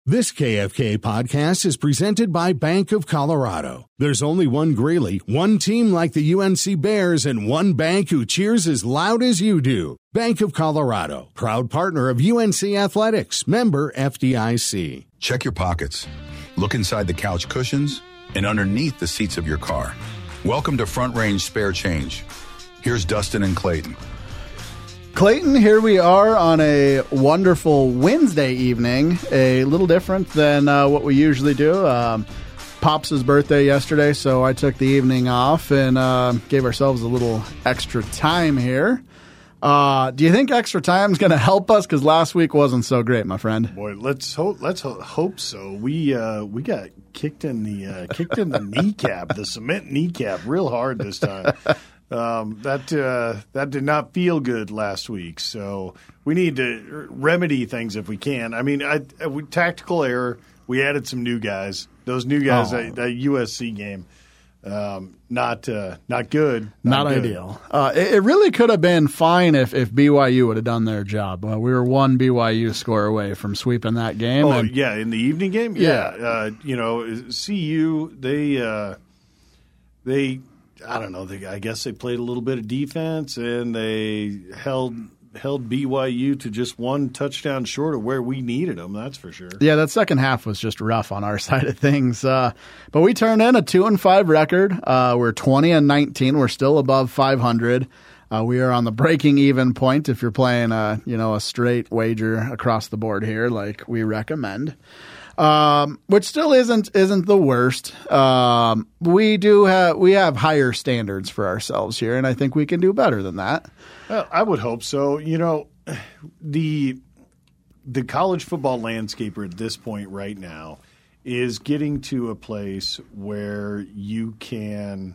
This KFK podcast is presented by Bank of Colorado. There's only one Greeley, one team like the UNC Bears, and one bank who cheers as loud as you do. Bank of Colorado, proud partner of UNC Athletics, member FDIC. Check your pockets. Look inside the couch cushions and underneath the seats of your car. Welcome to Front Range Spare Change. Here's Dustin and Clayton. Clayton, here we are on a wonderful Wednesday evening, a little different than what we usually do. Pops' birthday yesterday, so I took the evening off and gave ourselves a little extra time here. Do you think extra time is going to help us? Because last week wasn't so great, my friend. Boy, let's hope so. We got kicked in the kneecap, the cement kneecap, real hard this time. That did not feel good last week, so we need to remedy things if we can. I mean, tactical error. We added some new guys. Those new guys, that USC game, not good. Not ideal. It really could have been fine if BYU would have done their job. We were one BYU score away from sweeping that game. Oh, yeah, in the evening game? Yeah. CU, they I don't know. I guess they played a little bit of defense, and they held BYU to just one touchdown short of where we needed them. That's for sure. Yeah, that second half was just rough on our side of things. But we turned in a 2-5 record. We're 20-19. We're still above 500. We are on the breaking even point if you're playing a straight wager across the board here, like we recommend. Which still isn't the worst. We have higher standards for ourselves here, and I think we can do better than that. Well, I would hope so. The college football landscape at this point right now is getting to a place where you can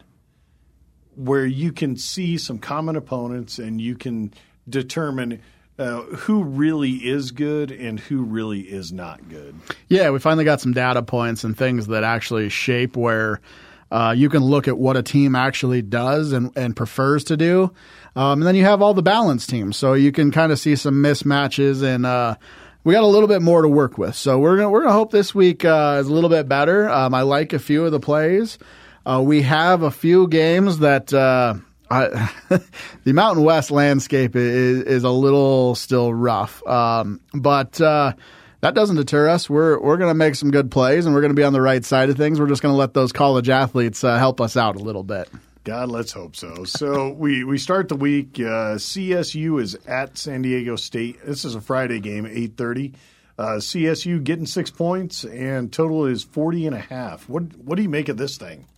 see some common opponents, and you can determine who really is good and who really is not good. Yeah, we finally got some data points and things that actually shape where you can look at what a team actually does and prefers to do. And then you have all the balanced teams, so you can kind of see some mismatches, and we got a little bit more to work with. So we're gonna hope this week is a little bit better. I like a few of the plays. We have a few games that the Mountain West landscape is a little still rough, but that doesn't deter us. We're going to make some good plays, and we're going to be on the right side of things. We're just going to let those college athletes help us out a little bit. God, let's hope so. So we start the week. CSU is at San Diego State. This is a Friday game, 8:30. CSU getting 6 points, and total is 40.5. What do you make of this thing?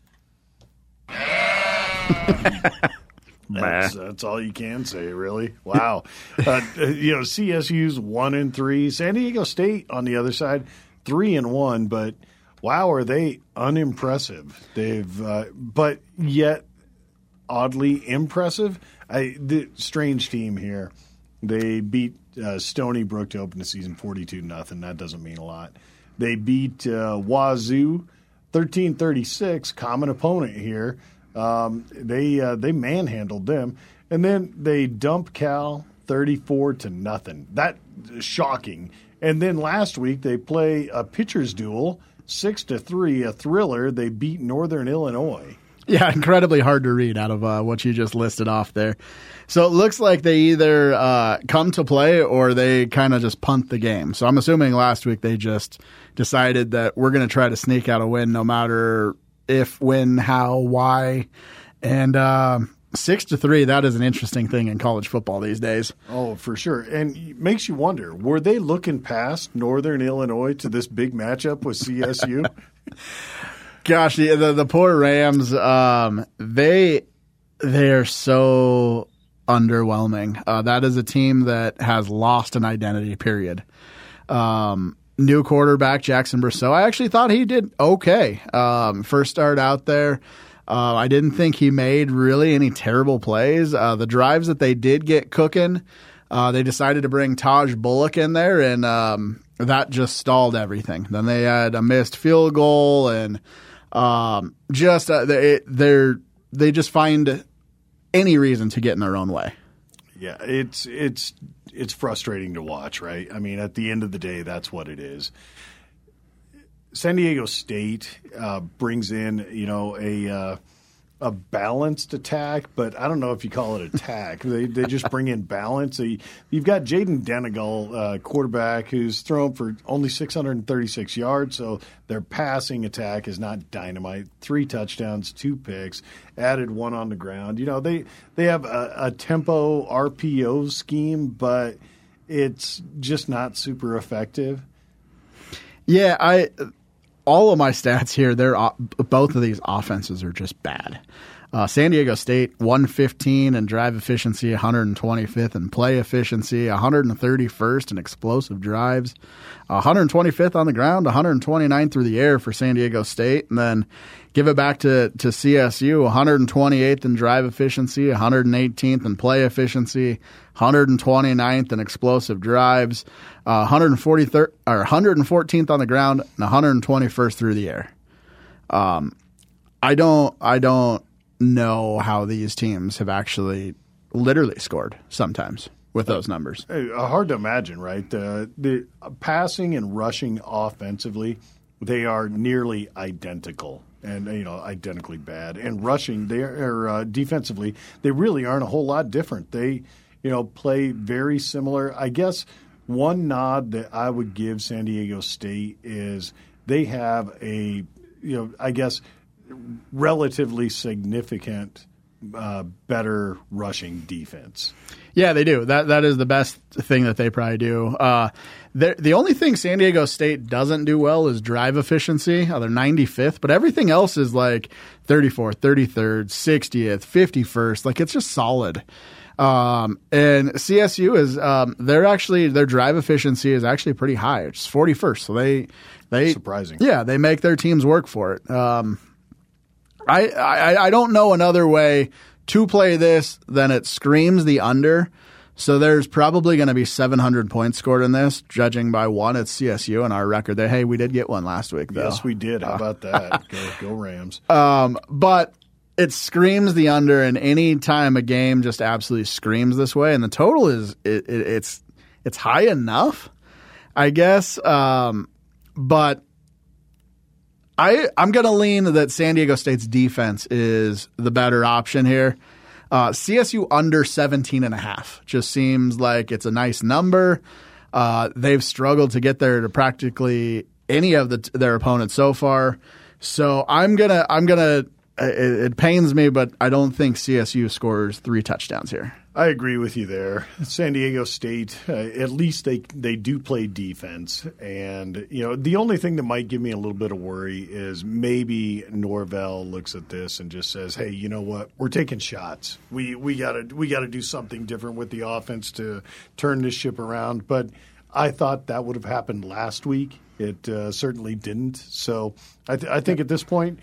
That's all you can say, really. Wow. CSU's 1-3. San Diego State on the other side, 3-1. But wow, are they unimpressive? But yet oddly impressive. The strange team here. They beat Stony Brook to open the season 42-0. That doesn't mean a lot. They beat Wazoo 13-36. Common opponent here. They manhandled them, and then they dump Cal 34-0. That's shocking. And then last week they play a pitcher's duel, 6-3, a thriller. They beat Northern Illinois. Yeah, incredibly hard to read out of what you just listed off there. So it looks like they either come to play or they kind of just punt the game. So I'm assuming last week they just decided that we're going to try to sneak out a win no matter if, when, how, why. And 6-3, that is an interesting thing in college football these days. Oh, for sure. And it makes you wonder, were they looking past Northern Illinois to this big matchup with CSU? Gosh, the poor Rams, they are so underwhelming. That is a team that has lost an identity, period. New quarterback, Jackson Brousseau. I actually thought he did okay. First start out there. I didn't think he made really any terrible plays. The drives that they did get cooking, they decided to bring Taj Bullock in there, and that just stalled everything. Then they had a missed field goal, and they just find any reason to get in their own way. Yeah, it's frustrating to watch, right? I mean, at the end of the day, that's what it is. San Diego State brings in, a balanced attack, but I don't know if you call it attack. They just bring in balance. You've got Jaden Denegal, quarterback, who's thrown for only 636 yards, so their passing attack is not dynamite. 3 touchdowns, 2 picks, added 1 on the ground. They have a tempo RPO scheme, but it's just not super effective. Yeah, all of my stats here, both of these offenses are just bad. San Diego State, 115 in drive efficiency, 125th in play efficiency, 131st in explosive drives, 125th on the ground, 129th through the air for San Diego State. And then give it back to CSU, 128th in drive efficiency, 118th in play efficiency, 129th in explosive drives, 114th on the ground, and 121st through the air. I don't know how these teams have actually literally scored sometimes with those numbers. Hard to imagine, right? The passing and rushing offensively, they are nearly identical. And identically bad. And rushing, they are defensively, they really aren't a whole lot different. They, play very similar. I guess one nod that I would give San Diego State is they have a, relatively significant better rushing defense. Yeah, they do. That is the best thing that they probably do. The only thing San Diego State doesn't do well is drive efficiency. They're 95th, but everything else is like 34th, 33rd, 60th, 51st. Like, it's just solid. And CSU is their drive efficiency is actually pretty high. It's 41st. So they surprising. Yeah, they make their teams work for it. I don't know another way to play this than it screams the under. So there's probably going to be 700 points scored in this, judging by one. It's CSU and our record there. Hey, we did get one last week, though. Yes, we did. How about that? Go Rams. But it screams the under, and any time a game just absolutely screams this way, and the total is it's high enough, I guess. But I'm going to lean that San Diego State's defense is the better option here. CSU under 17.5 just seems like it's a nice number. They've struggled to get there to practically any of their opponents so far. So I'm gonna. It pains me, but I don't think CSU scores 3 touchdowns here. I agree with you there. San Diego State, at least they do play defense. And, the only thing that might give me a little bit of worry is maybe Norvell looks at this and just says, hey, you know what? We're taking shots. We gotta do something different with the offense to turn this ship around. But I thought that would have happened last week. It certainly didn't. So I think at this point,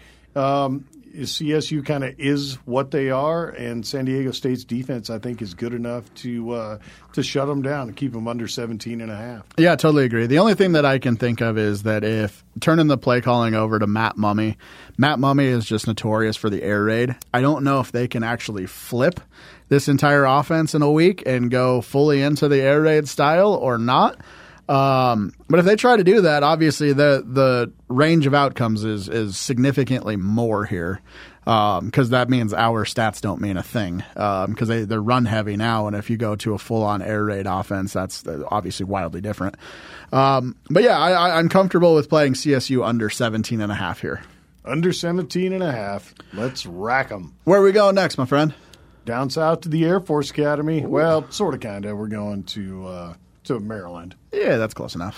CSU kind of is what they are, and San Diego State's defense, I think, is good enough to shut them down and keep them under 17.5. Yeah, I totally agree. The only thing that I can think of is that if turning the play calling over to Matt Mumme is just notorious for the air raid. I don't know if they can actually flip this entire offense in a week and go fully into the air raid style or not. But if they try to do that, obviously the range of outcomes is significantly more here, because that means our stats don't mean a thing, because they're run heavy now, and if you go to a full on air raid offense, that's obviously wildly different. But yeah, I'm comfortable with playing CSU under 17.5 here. Under 17.5. Let's rack them. Where are we going next, my friend? Down south to the Air Force Academy. Ooh. Well, sort of, kind of. We're going to Maryland. Yeah, that's close enough.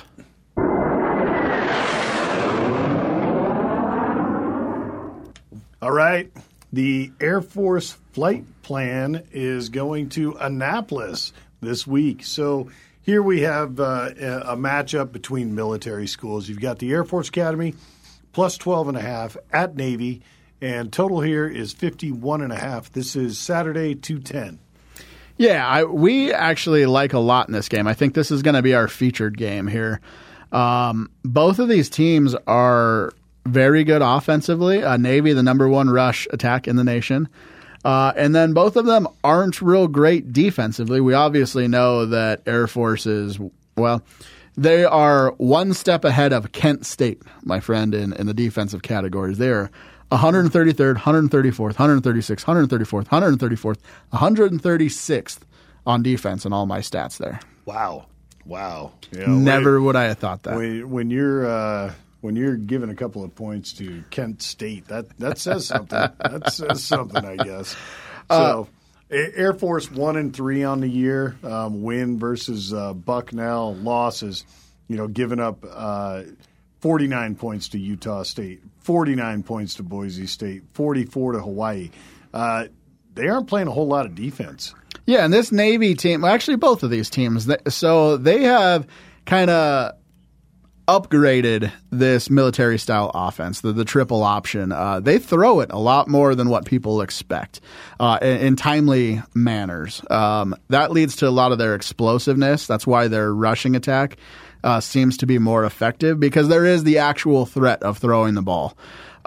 All right. The Air Force flight plan is going to Annapolis this week. So here we have a matchup between military schools. You've got the Air Force Academy plus 12.5 at Navy, and total here is 51.5. This is Saturday, 2:10. Yeah, we actually like a lot in this game. I think this is going to be our featured game here. Both of these teams are very good offensively. Navy, the number 1 rush attack in the nation. And then both of them aren't real great defensively. We obviously know that Air Force is, well, They are one step ahead of Kent State, my friend, in the defensive categories. They are 133rd, 134th, 136th, 134th, 134th, 136th on defense in all my stats there. Wow. You know, Never would I have thought that. When you're giving a couple of points to Kent State, that says something. That says something, I guess. So Air Force 1-3 on the year. Win versus Bucknell. Losses, giving up 49 points to Utah State, 49 points to Boise State, 44 to Hawaii. They aren't playing a whole lot of defense. Yeah, and this Navy team, actually both of these teams, so they have kind of upgraded this military-style offense, the triple option. They throw it a lot more than what people expect in timely manners. That leads to a lot of their explosiveness. That's why their rushing attack seems to be more effective, because there is the actual threat of throwing the ball.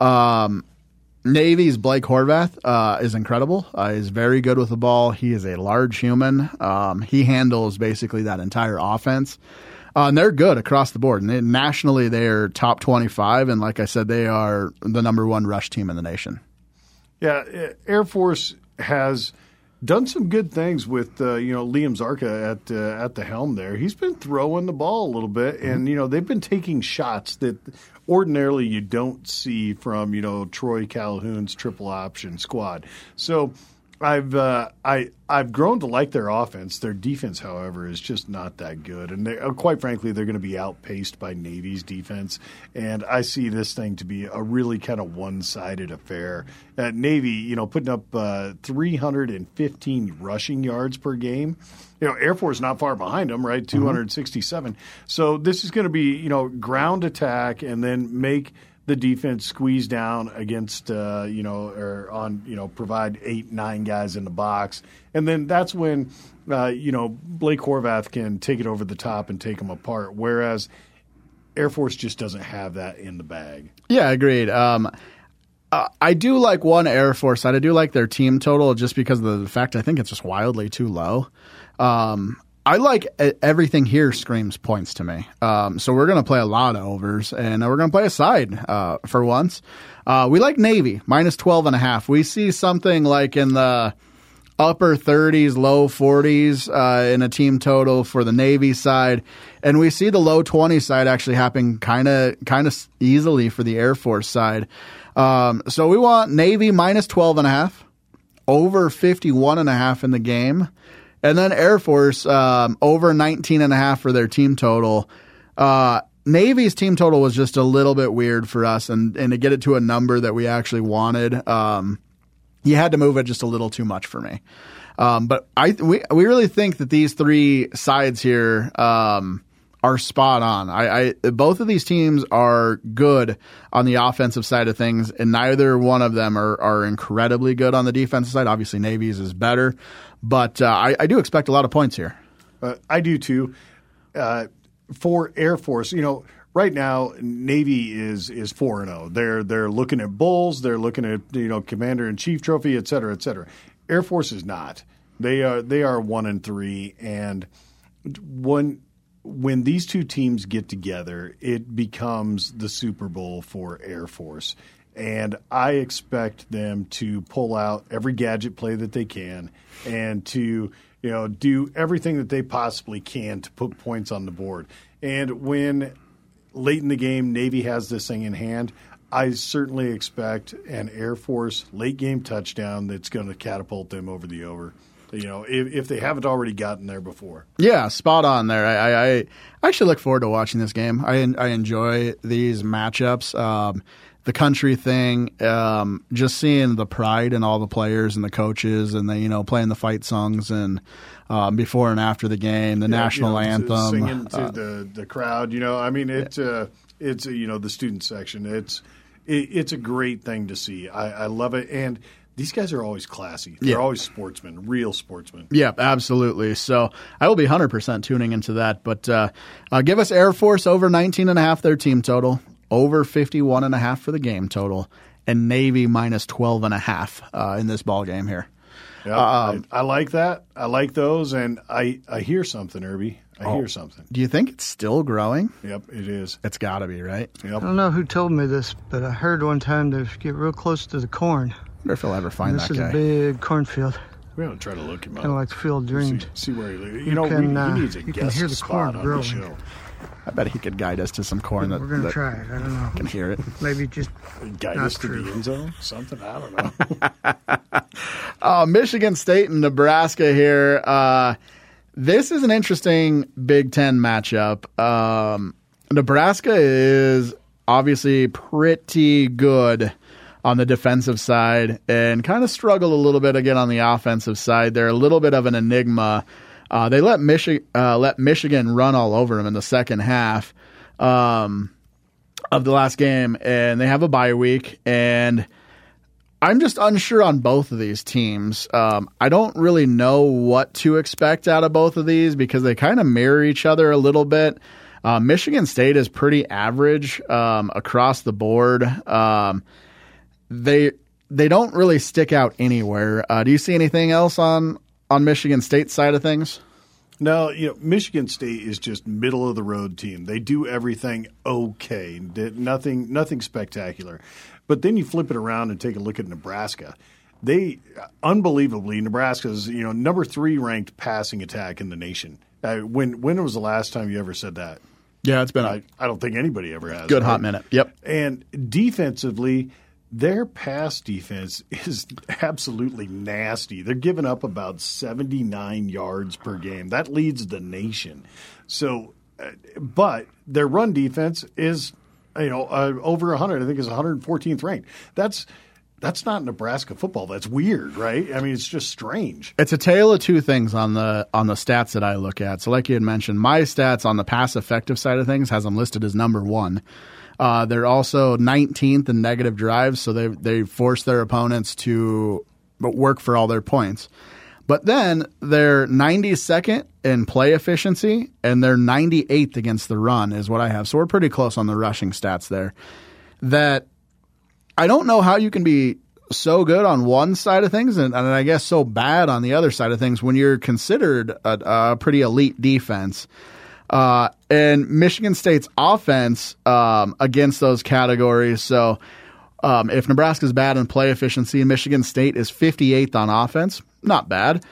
Navy's Blake Horvath is incredible. He's very good with the ball. He is a large human. He handles basically that entire offense. And they're good across the board. And nationally, they're top 25. And like I said, they are the number one rush team in the nation. Yeah, Air Force has done some good things with Liam Zarka at the helm there. He's been throwing the ball a little bit, and they've been taking shots that ordinarily you don't see from Troy Calhoun's triple option squad. So I've grown to like their offense. Their defense, however, is just not that good, and quite frankly, they're going to be outpaced by Navy's defense. And I see this thing to be a really kind of one-sided affair. Navy, putting up 315 rushing yards per game. Air Force not far behind them, right? 267. So this is going to be ground attack, and then make the defense squeeze down against, provide 8-9 guys in the box. And then that's when, Blake Horvath can take it over the top and take them apart, whereas Air Force just doesn't have that in the bag. Yeah, agreed. I do like one Air Force side. I do like their team total just because of the fact I think it's just wildly too low. I like everything here screams points to me. So we're going to play a lot of overs, and we're going to play a side for once. We like Navy, minus 12.5. We see something like in the upper 30s, low 40s in a team total for the Navy side. And we see the low 20 side actually happen kind of easily for the Air Force side. So we want Navy minus 12.5, over 51.5 in the game. And then Air Force over 19.5 for their team total. Navy's team total was just a little bit weird for us, and to get it to a number that we actually wanted, you had to move it just a little too much for me. But we really think that these three sides here are spot on. Both of these teams are good on the offensive side of things, and neither one of them are incredibly good on the defensive side. Obviously, Navy's is better, but I do expect a lot of points here. I do too. For Air Force, right now Navy is 4-0. They're looking at bowls, they're looking at Commander in Chief trophy, et cetera, et cetera. Air Force is not. They are 1-3, and when these two teams get together, it becomes the Super Bowl for Air Force. And I expect them to pull out every gadget play that they can and to do everything that they possibly can to put points on the board. And when late in the game Navy has this thing in hand, I certainly expect an Air Force late game touchdown that's going to catapult them over the over. If they haven't already gotten there before. Yeah, spot on there. I actually look forward to watching this game. I enjoy these matchups. The country thing, just seeing the pride in all the players and the coaches, and playing the fight songs and before and after the game, the national anthem, singing to the crowd. It's the student section. It's a great thing to see. I love it, and these guys are always classy. They're always sportsmen, real sportsmen. Yeah, absolutely. So I will be 100% tuning into that. But give us Air Force over 19.5 their team total, over 51.5 for the game total, and Navy minus 12.5 in this ball game here. Yeah, I like that. I like those, and I hear something, Irby. I hear something. Do you think it's still growing? Yep, it is. It's got to be, right? Yep. I don't know who told me this, but I heard one time they get real close to the corn. I wonder if he'll ever find This that is guy. a big cornfield, We're going to try to look him up. kind of like the field of dreams. See where he lives. You can, he needs a you can guest hear the spot corn on growing. the show. I bet he could guide us to some corn that, We're going to that try it. I don't know. can hear it. Maybe just Guide not us to true. the end zone? Something? I don't know. Michigan State and Nebraska here. This is an interesting Big Ten matchup. Nebraska is obviously pretty good on the defensive side and kind of struggle a little bit again on the offensive side. They're a little bit of an enigma. They let Michigan run all over them in the second half of the last game, and they have a bye week. And I'm just unsure on both of these teams. I don't really know what to expect out of both of these because they kind of mirror each other a little bit. Michigan State is pretty average across the board. They don't really stick out anywhere. Do you see anything else on Michigan State's side of things? No, Michigan State is just middle of the road team. They do everything okay, nothing spectacular. But then you flip it around and take a look at Nebraska. Unbelievably, Nebraska's number 3 ranked passing attack in the nation. When was the last time you ever said that? Yeah, it's been I don't think anybody ever has. good hot minute. Yep. And defensively, their pass defense is absolutely nasty. They're giving up about 79 yards per game. That leads the nation. So, but their run defense is, over 100. I think it's 114th ranked. That's not Nebraska football. That's weird, right? I mean, it's just strange. It's a tale of two things on the stats that I look at. So like you had mentioned, my stats on the pass effective side of things has them listed as number 1. They're also 19th in negative drives, so they force their opponents to work for all their points. But then they're 92nd in play efficiency, and they're 98th against the run is what I have. So we're pretty close on the rushing stats there. That I don't know how you can be so good on one side of things and I guess so bad on the other side of things when you're considered a pretty elite defense. And Michigan State's offense against those categories. So if Nebraska's bad in play efficiency, Michigan State is 58th on offense. Not bad.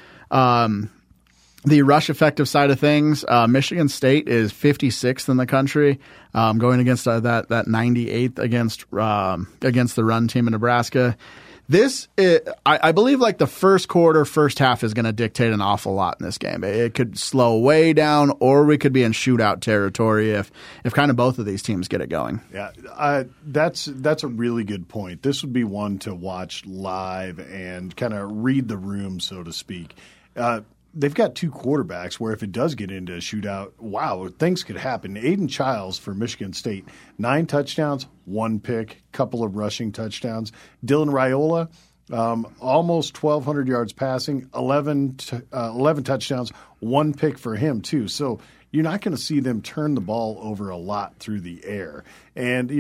The rush effective side of things, Michigan State is 56th in the country, going against that 98th against the run team in Nebraska. This, I believe, like the first quarter, first half is going to dictate an awful lot in this game. It could slow way down, or we could be in shootout territory if kind of both of these teams get it going. Yeah, that's a really good point. This would be one to watch live and kind of read the room, so to speak. They've got 2 quarterbacks where if it does get into a shootout, wow, things could happen. Aiden Childs for Michigan State, 9 touchdowns, 1 pick, couple of rushing touchdowns. Dylan Raiola, almost 1,200 yards passing, 11 touchdowns, 1 pick for him too. So you're not going to see them turn the ball over a lot through the air. And,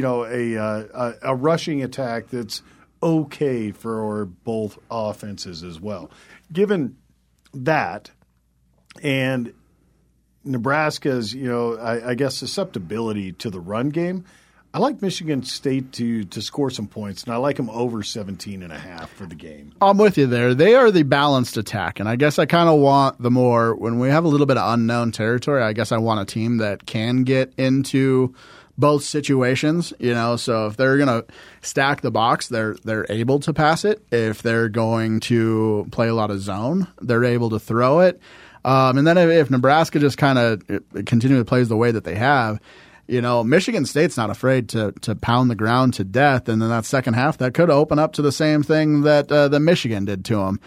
a rushing attack that's okay for both offenses as well. Given that and Nebraska's, I guess susceptibility to the run game, I like Michigan State to score some points, and I like them over 17.5 for the game. I'm with you there. They are the balanced attack, and I guess I kind of want when we have a little bit of unknown territory, I guess I want a team that can get into both situations, so if they're going to stack the box, they're able to pass it. If they're going to play a lot of zone, they're able to throw it. And then if Nebraska just kind of continually plays the way that they have, Michigan State's not afraid to pound the ground to death. And then that second half, that could open up to the same thing that the Michigan did to them.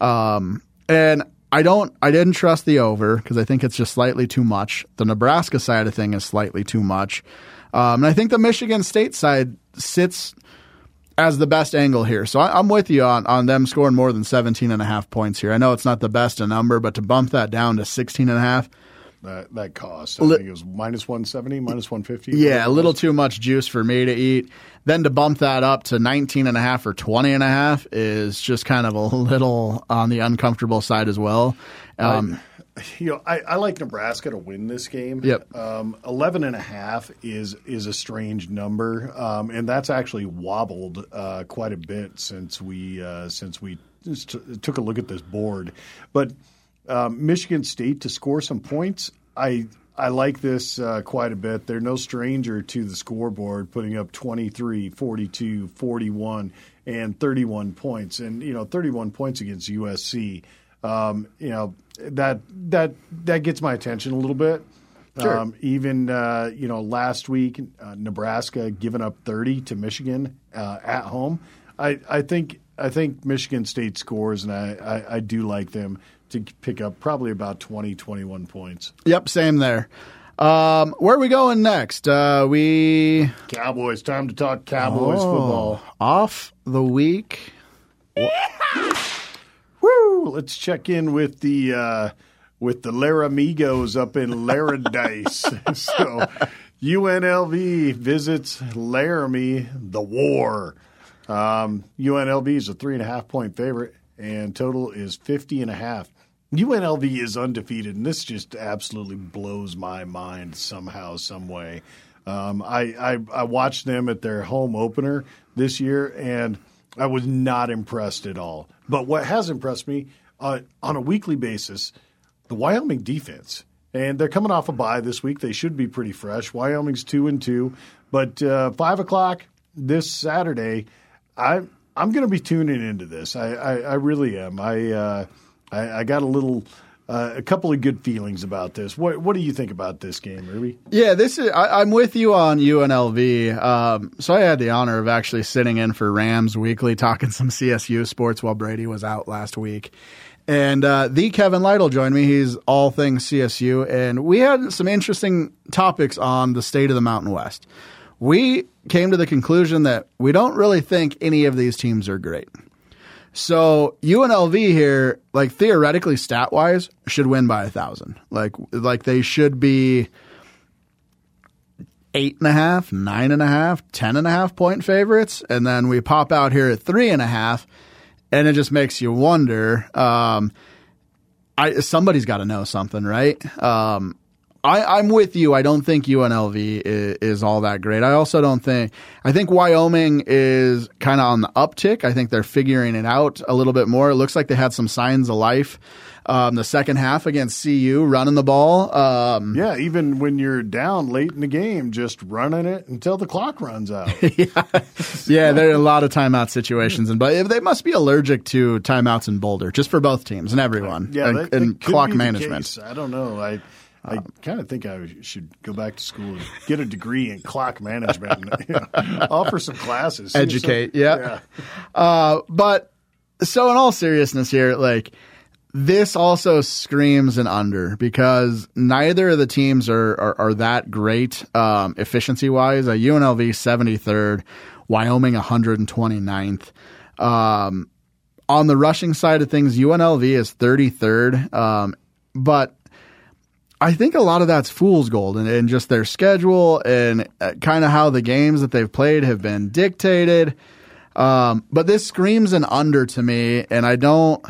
And I didn't trust the over because I think it's just slightly too much. The Nebraska side of thing is slightly too much. And I think the Michigan State side sits as the best angle here. So I'm with you on them scoring more than 17.5 points here. I know it's not the best a number, but to bump that down to 16.5. That cost. I think it was minus 170, minus 150. Yeah, a little too much juice for me to eat. Then to bump that up to 19.5 or 20.5 is just kind of a little on the uncomfortable side as well. I like Nebraska to win this game. Yep. 11.5 is a strange number, and that's actually wobbled quite a bit since we took a look at this board. But Michigan State to score some points, I like this quite a bit. They're no stranger to the scoreboard, putting up 23, 42, 41, and 31 points. And 31 points against USC. That gets my attention a little bit. Sure. Even last week, Nebraska giving up 30 to Michigan at home. I think Michigan State scores, and I do like them to pick up probably about 20, 21 points. Yep, same there. Where are we going next? Cowboys. Time to talk Cowboys football. Off the week. Woo! Let's check in with the Laramigos up in Laradice. So UNLV visits Laramie, the war. UNLV is a 3.5-point favorite, and total is 50.5. UNLV is undefeated, and this just absolutely blows my mind somehow, some way. I watched them at their home opener this year, and I was not impressed at all. But what has impressed me on a weekly basis, the Wyoming defense. And they're coming off a bye this week. They should be pretty fresh. Wyoming's 2-2. But 5 o'clock this Saturday, I'm going to be tuning into this. I really am. I got a couple of good feelings about this. What do you think about this game, Ruby? Yeah, I'm with you on UNLV. So I had the honor of actually sitting in for Rams Weekly, talking some CSU sports while Brady was out last week. And the Kevin Lytle joined me. He's all things CSU. And we had some interesting topics on the state of the Mountain West. We came to the conclusion that we don't really think any of these teams are great. So UNLV here, like theoretically, stat-wise, should win by 1,000. Like they should be 8.5, 9.5, 10.5 point favorites, and then we pop out here at 3.5, and it just makes you wonder. Somebody's got to know something, right? I'm with you. I don't think UNLV is all that great. I also don't think – I think Wyoming is kind of on the uptick. I think they're figuring it out a little bit more. It looks like they had some signs of life the second half against CU, running the ball. Yeah, even when you're down late in the game, just running it until the clock runs out. Yeah, there are a lot of timeout situations. But they must be allergic to timeouts in Boulder, just for both teams and everyone, and clock management. I don't know. I kind of think I should go back to school and get a degree in clock management and offer some classes. Educate, yeah. But so in all seriousness here, like this also screams an under because neither of the teams are that great efficiency-wise. UNLV 73rd, Wyoming 129th. On the rushing side of things, UNLV is 33rd, but I think a lot of that's fool's gold and just their schedule and kind of how the games that they've played have been dictated. But this screams an under to me, and I don't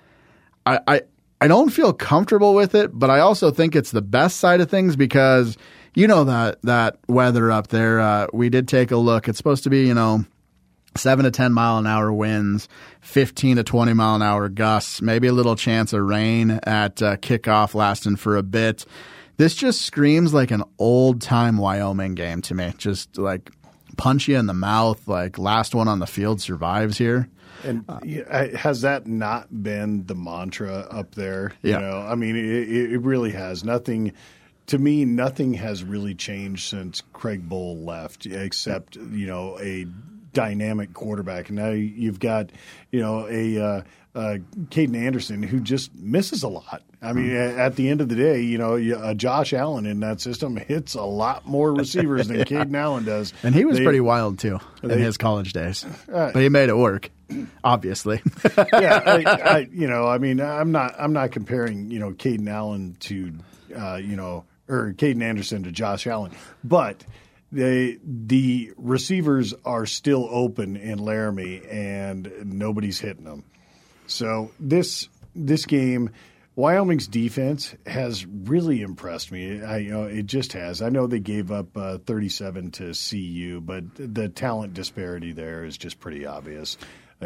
feel comfortable with it, but I also think it's the best side of things because that weather up there. We did take a look. It's supposed to be 7 to 10 mile an hour winds, 15 to 20 mile an hour gusts, maybe a little chance of rain at kickoff lasting for a bit. This just screams like an old time Wyoming game to me. Just like punch you in the mouth, like last one on the field survives here. And has that not been the mantra up there? Yeah. I mean, it really has. Nothing has really changed since Craig Bull left, except, a dynamic quarterback. And now you've got, a Caden Anderson who just misses a lot. I mean, at the end of the day, Josh Allen in that system hits a lot more receivers than Caden Allen does. And he was pretty wild too in his college days, but he made it work, obviously. Yeah, I'm not comparing, Caden Allen to, or Caden Anderson to Josh Allen, but the receivers are still open in Laramie and nobody's hitting them. So this game, Wyoming's defense has really impressed me. It just has. I know they gave up 37 to CU, but the talent disparity there is just pretty obvious.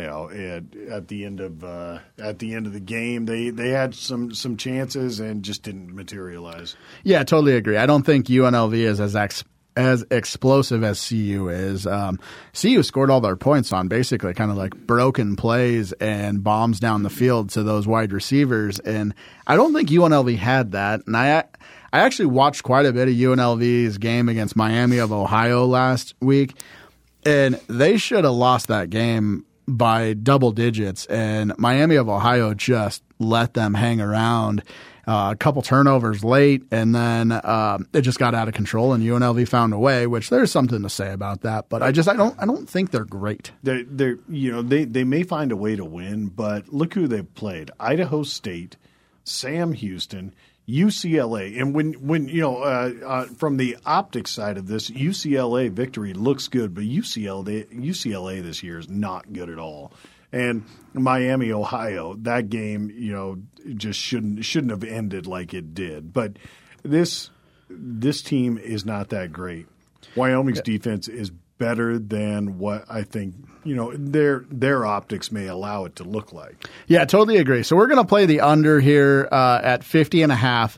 At the end of the game, they had some chances and just didn't materialize. Yeah, I totally agree. I don't think UNLV is as explosive as CU is. CU scored all their points on basically kind of like broken plays and bombs down the field to those wide receivers, and I don't think UNLV had that. And I actually watched quite a bit of UNLV's game against Miami of Ohio last week, and they should have lost that game by double digits, and Miami of Ohio just let them hang around. A couple turnovers late, and then it just got out of control, and UNLV found a way. Which there's something to say about that, but I don't think they're great. They may find a way to win, but look who they've played: Idaho State, Sam Houston, UCLA, and when from the optics side of this, UCLA victory looks good, but UCLA this year is not good at all. And Miami, Ohio, that game, just shouldn't have ended like it did. But this team is not that great. Wyoming's defense is better than what I think, their optics may allow it to look like. Yeah, totally agree. So we're going to play the under here at 50.5.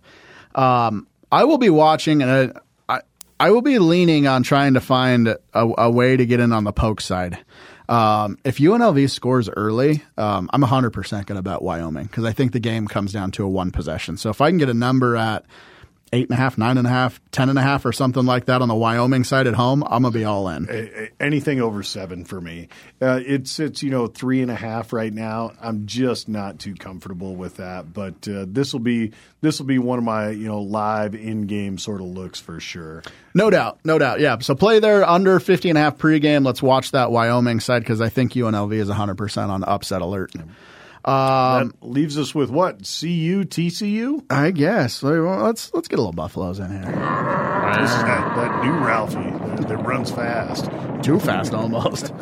I will be watching, and I will be leaning on trying to find a way to get in on the poke side. If UNLV scores early, I'm 100% going to bet Wyoming because I think the game comes down to a one possession. So if I can get a number at 8.5, 9.5, 10.5 or something like that on the Wyoming side at home, I'm going to be all in. Anything over 7 for me. It's 3.5 right now. I'm just not too comfortable with that, but this will be one of my live in-game sort of looks for sure. No doubt. Yeah. So play there under 50.5 pregame. Let's watch that Wyoming side because I think UNLV is 100% on upset alert. That leaves us with what? CU, TCU? I guess. Let's get a little Buffaloes in here. This is that new Ralphie that runs fast. Too fast almost.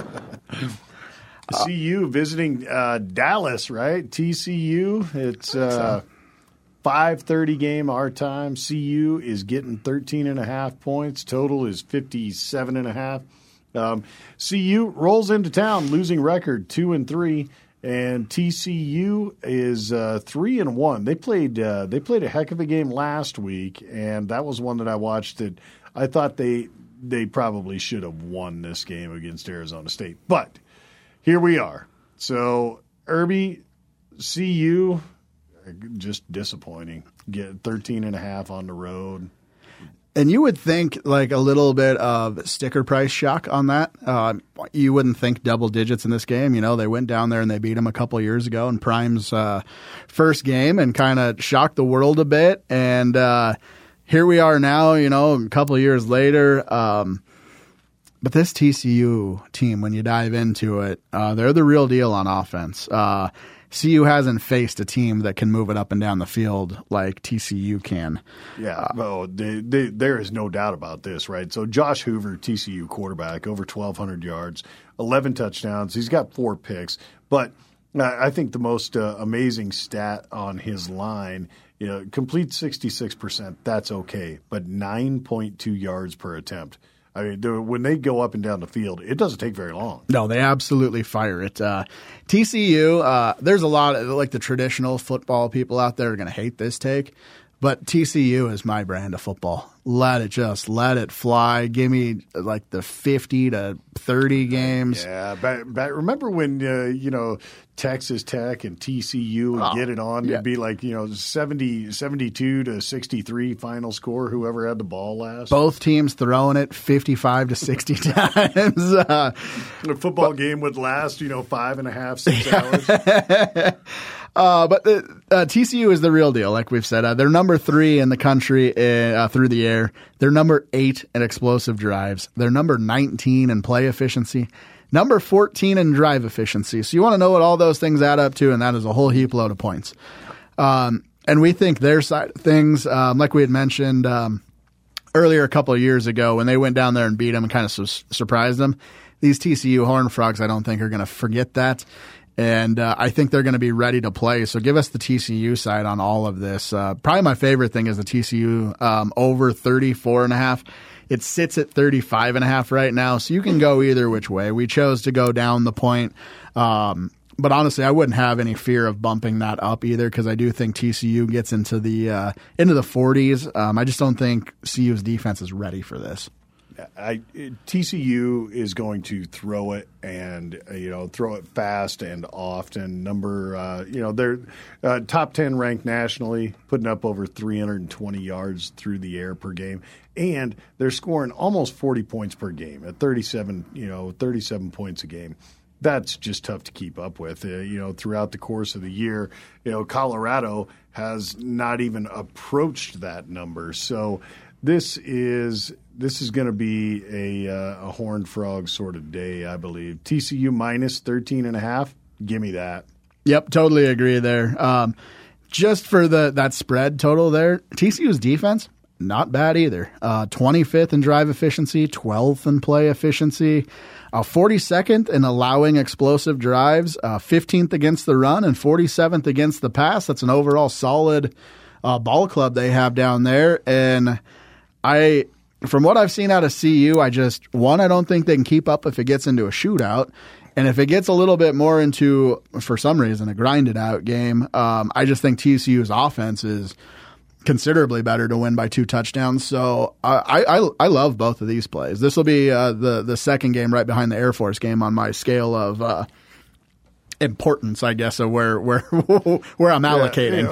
CU visiting Dallas, right? TCU. It's 5:30 game our time. CU is getting 13.5 points. Total is 57.5. CU rolls into town, losing record 2-3. And TCU is 3-1. They played a heck of a game last week, and that was one that I watched that I thought they probably should have won this game against Arizona State. But here we are. So Irby, CU, just disappointing. Get 13.5 on the road. And you would think like a little bit of sticker price shock on that. You wouldn't think double digits in this game. They went down there and they beat them a couple years ago in Prime's first game and kind of shocked the world a bit. And here we are now, a couple of years later. But this TCU team, when you dive into it, they're the real deal on offense. CU hasn't faced a team that can move it up and down the field like TCU can. Yeah, there is no doubt about this, right? So Josh Hoover, TCU quarterback, over 1,200 yards, 11 touchdowns. He's got 4 picks. But I think the most amazing stat on his line, complete 66%, that's okay, but 9.2 yards per attempt. I mean, when they go up and down the field, it doesn't take very long. No, they absolutely fire it. TCU, there's a lot of like the traditional football people out there are going to hate this take, but TCU is my brand of football. Let it fly. Give me like the 50 to 30 games. Yeah, but remember when Texas Tech and TCU would get it on? Yeah. It'd be like 72 to 63 final score. Whoever had the ball last. Both teams throwing it 55 to 60 times. The football game would last 5.5, 6 hours. But TCU is the real deal, like we've said. They're number 3 in the country through the air. They're number 8 in explosive drives. They're number 19 in play efficiency. Number 14 in drive efficiency. So you want to know what all those things add up to, and that is a whole heap load of points. And we think their side of things, like we had mentioned earlier a couple of years ago when they went down there and beat them and kind of surprised them, these TCU Horned Frogs I don't think are going to forget that. And I think they're going to be ready to play. So give us the TCU side on all of this. Probably my favorite thing is the TCU over 34.5. It sits at 35.5 right now, so you can go either which way. We chose to go down the point. But honestly, I wouldn't have any fear of bumping that up either, because I do think TCU gets into the 40s. I just don't think CU's defense is ready for this. TCU is going to throw it and throw it fast and often. They're top 10 ranked nationally, putting up over 320 yards through the air per game, and they're scoring almost 40 points per game at 37 points a game. That's just tough to keep up with. Throughout the course of the year, Colorado has not even approached that number. So this is going to be a Horned Frog sort of day, I believe. TCU minus 13.5. Give me that. Yep, totally agree there. Just for that spread total there, TCU's defense, not bad either. 25th in drive efficiency, 12th in play efficiency, 42nd in allowing explosive drives, 15th against the run, and 47th against the pass. That's an overall solid ball club they have down there. And from what I've seen out of CU, I don't think they can keep up if it gets into a shootout. And if it gets a little bit more into, for some reason, a grinded out game, I just think TCU's offense is considerably better to win by 2 touchdowns. So I love both of these plays. This will be the second game right behind the Air Force game on my scale of importance, I guess, of where I'm allocating.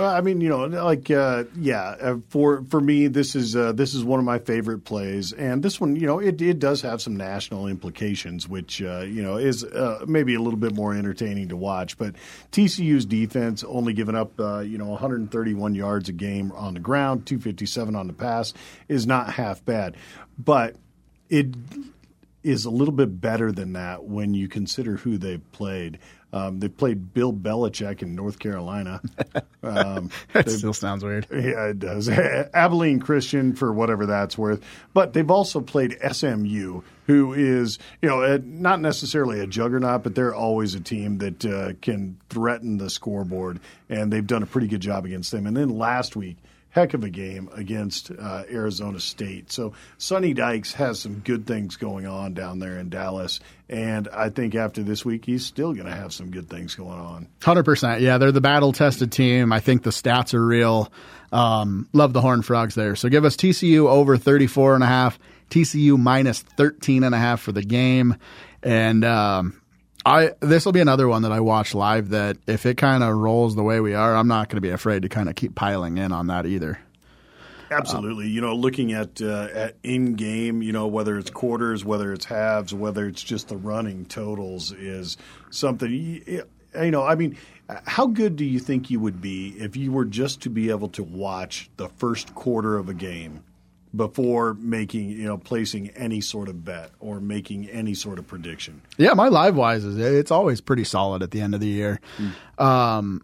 For me, this is one of my favorite plays, and this one, it does have some national implications, which is maybe a little bit more entertaining to watch. But TCU's defense only giving up 131 yards a game on the ground, 257 on the pass is not half bad, but it is a little bit better than that when you consider who they've played. They played Bill Belichick in North Carolina. That still sounds weird. Yeah, it does. Abilene Christian, for whatever that's worth. But they've also played SMU, who is, not necessarily a juggernaut, but they're always a team that can threaten the scoreboard, and they've done a pretty good job against them. And then last week, heck of a game against Arizona State. So Sonny Dykes has some good things going on down there in Dallas, and I think after this week he's still going to have some good things going on. 100%. Yeah, they're the battle-tested team. I think the stats are real. Love the Horned Frogs there. So give us TCU over 34.5, TCU minus 13.5 for the game. And this will be another one that I watch live that if it kind of rolls the way we are, I'm not going to be afraid to kind of keep piling in on that either. Absolutely. Looking at in-game, whether it's quarters, whether it's halves, whether it's just the running totals is something, how good do you think you would be if you were just to be able to watch the first quarter of a game before making, placing any sort of bet or making any sort of prediction? Yeah, my live-wise it's always pretty solid at the end of the year. The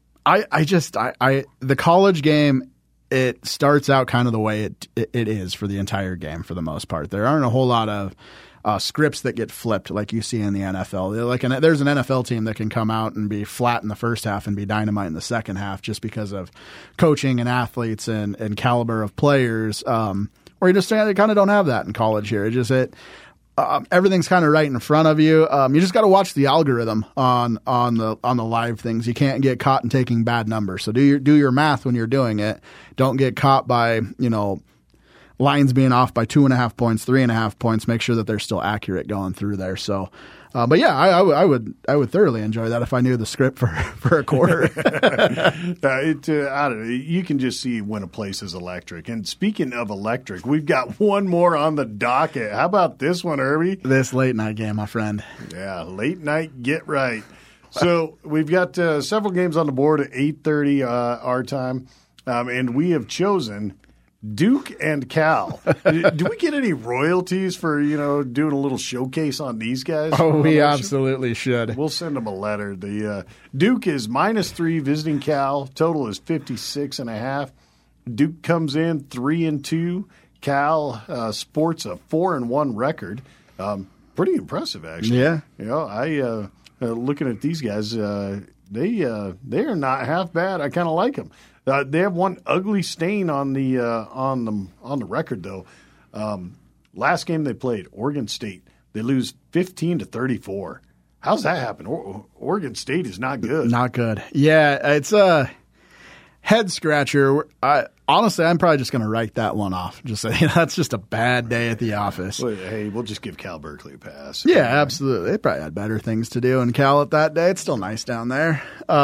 college game, it starts out kind of the way it is for the entire game for the most part. There aren't a whole lot of scripts that get flipped like you see in the NFL. There's an NFL team that can come out and be flat in the first half and be dynamite in the second half just because of coaching and athletes and caliber of players. Or you just kind of don't have that in college here. Everything's kind of right in front of you. You just got to watch the algorithm on the live things. You can't get caught in taking bad numbers. So do your math when you're doing it. Don't get caught by lines being off by 2.5 points, 3.5 points. Make sure that they're still accurate going through there. So, but yeah, I would thoroughly enjoy that if I knew the script for a quarter. I don't know. You can just see when a place is electric. And speaking of electric, we've got one more on the docket. How about this one, Irby? This late night game, my friend. Yeah, late night get right. So we've got several games on the board at 8:30 our time, and we have chosen Duke and Cal. Do we get any royalties for, doing a little showcase on these guys? Oh, we absolutely should. We'll send them a letter. The Duke is -3 visiting Cal. Total is 56.5. Duke comes in 3-2. Cal sports a 4-1 record. pretty impressive, actually. Yeah. You know, I looking at these guys, they are not half bad. I kind of like them. They have one ugly stain on the record though. Last game they played, Oregon State, they lose 15-34. How's that happen? Oregon State is not good. Not good. Yeah, it's a head scratcher. Honestly, I'm probably just going to write that one off. Just say that's just a bad day at the office. Well, hey, we'll just give Cal Berkeley a pass. Yeah, absolutely. They probably had better things to do in Cal at that day. It's still nice down there.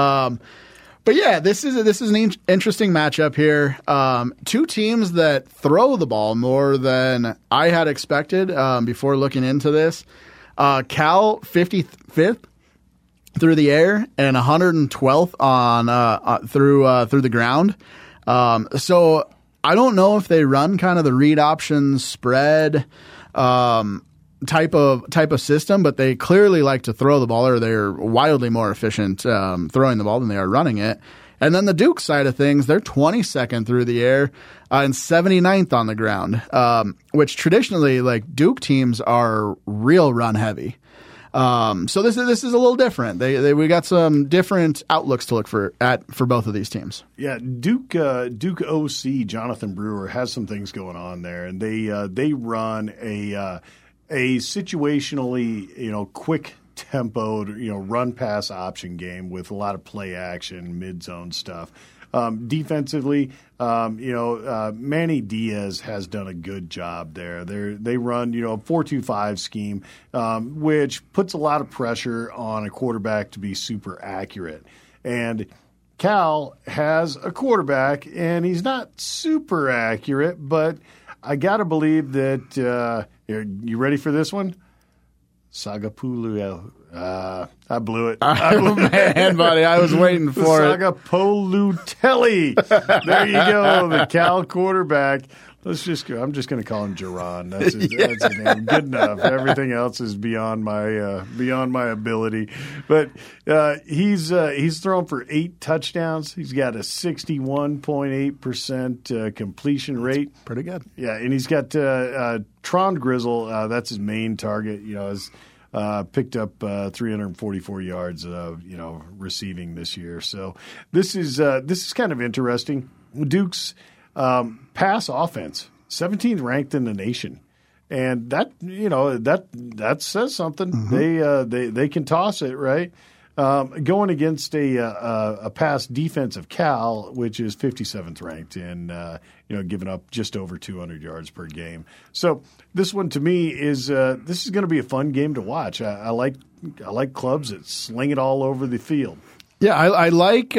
But yeah, this is an interesting matchup here. Two teams that throw the ball more than I had expected before looking into this. Cal 55th through the air and 112th on through the ground. So I don't know if they run kind of the read option spread type of system, but they clearly like to throw the ball, or they're wildly more efficient throwing the ball than they are running it. And then the Duke side of things, they're 22nd through the air and 79th on the ground, which traditionally, like, Duke teams are real run heavy. So this is a little different. We got some different outlooks to look for both of these teams. Yeah, Duke OC Jonathan Brewer has some things going on there, and they run a situationally, quick tempoed, run pass option game with a lot of play action, mid zone stuff. Defensively, Manny Diaz has done a good job there. They run, a 4-2-5 scheme, which puts a lot of pressure on a quarterback to be super accurate. And Cal has a quarterback, and he's not super accurate, but I got to believe that you ready for this one? Sagapolu. I blew it. Man, buddy, I was waiting for it. Sagapolu. There you go, the Cal quarterback. Let's just go. I'm just going to call him Jerron. That's his name. Good enough. Everything else is beyond my ability. But he's thrown for 8 touchdowns. He's got a 61.8% completion rate. That's pretty good. Yeah, and he's got Tron Grizzle. That's his main target. Has picked up 344 yards receiving this year. So this is kind of interesting. Duke's pass offense, 17th ranked in the nation, and that says something. Mm-hmm. They can toss it, right? Going against a pass defense of Cal, which is 57th ranked and giving up just over 200 yards per game. So this one to me is this is going to be a fun game to watch. I like clubs that sling it all over the field. Yeah, I like.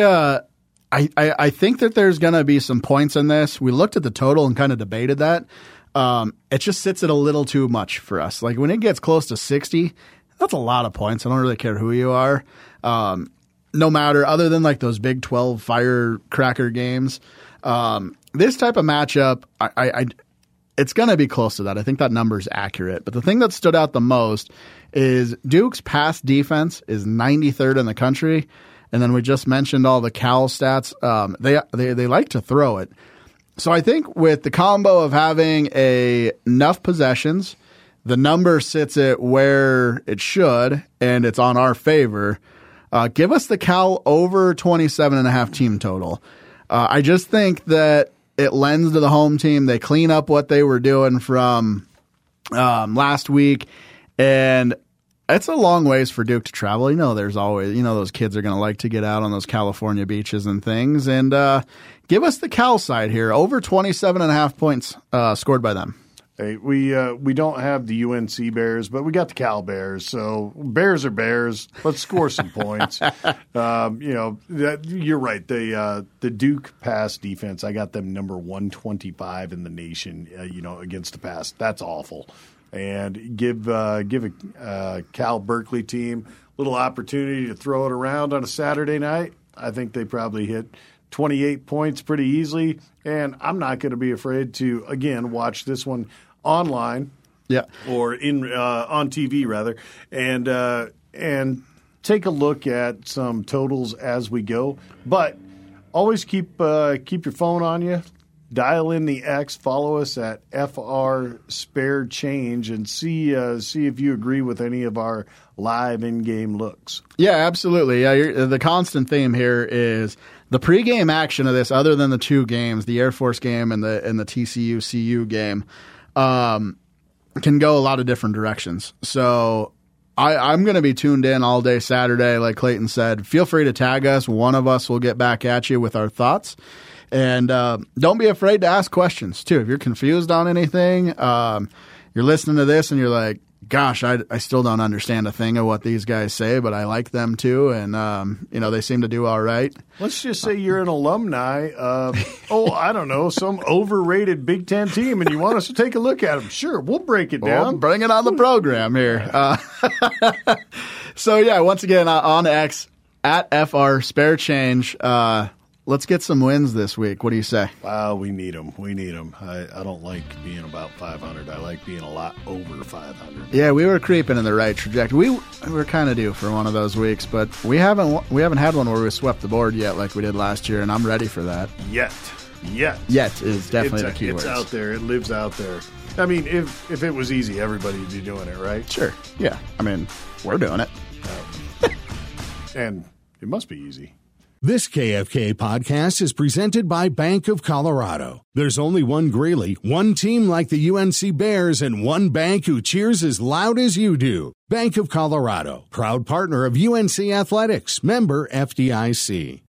I think that there's going to be some points in this. We looked at the total and kind of debated that. It just sits at a little too much for us. Like when it gets close to 60, that's a lot of points. I don't really care who you are. No matter, other than like those Big 12 firecracker games. This type of matchup, it's going to be close to that. I think that number is accurate. But the thing that stood out the most is Duke's pass defense is 93rd in the country. And then we just mentioned all the Cal stats. They like to throw it. So I think with the combo of having enough possessions, the number sits at where it should, and it's on our favor. Give us the Cal over 27.5 team total. I just think that it lends to the home team. They clean up what they were doing from last week, and it's a long ways for Duke to travel. There's always, those kids are going to like to get out on those California beaches and things. And give us the Cal side here, over 27.5 points scored by them. Hey, we don't have the UNC Bears, but we got the Cal Bears. So Bears are Bears. Let's score some points. You're right. The Duke pass defense, I got them number 125 in the nation. Against the pass, that's awful. And give a Cal Berkeley team a little opportunity to throw it around on a Saturday night. I think they probably hit 28 points pretty easily, and I'm not going to be afraid to, again, watch this one online, or on TV rather, and take a look at some totals as we go. But always keep your phone on you. dial in the X, follow us at FR Spare Change, and see if you agree with any of our live in-game looks. Yeah, absolutely. Yeah, the constant theme here is the pregame action of this, other than the two games, the Air Force game and the TCU CU game, can go a lot of different directions. So I'm going to be tuned in all day Saturday, like Clayton said. Feel free to tag us. One of us will get back at you with our thoughts. And don't be afraid to ask questions, too. If you're confused on anything, you're listening to this and you're like, gosh, I still don't understand a thing of what these guys say, but I like them, too. And, they seem to do all right. Let's just say you're an alumni of, I don't know, some overrated Big Ten team, and you want us to take a look at them. Sure, we'll break it down. Well, bring it on the program here. So, yeah, once again, on X, at FR Spare Change, let's get some wins this week. What do you say? Wow, we need them. We need them. I don't like being about 500. I like being a lot over 500. Yeah, we were creeping in the right trajectory. We were kind of due for one of those weeks, but we haven't had one where we swept the board yet like we did last year, and I'm ready for that. Yet is definitely the key word. It's out there. It lives out there. I mean, if it was easy, everybody would be doing it, right? Sure. Yeah. I mean, we're doing it. And it must be easy. This KFK podcast is presented by Bank of Colorado. There's only one Greeley, one team like the UNC Bears, and one bank who cheers as loud as you do. Bank of Colorado, proud partner of UNC Athletics, member FDIC.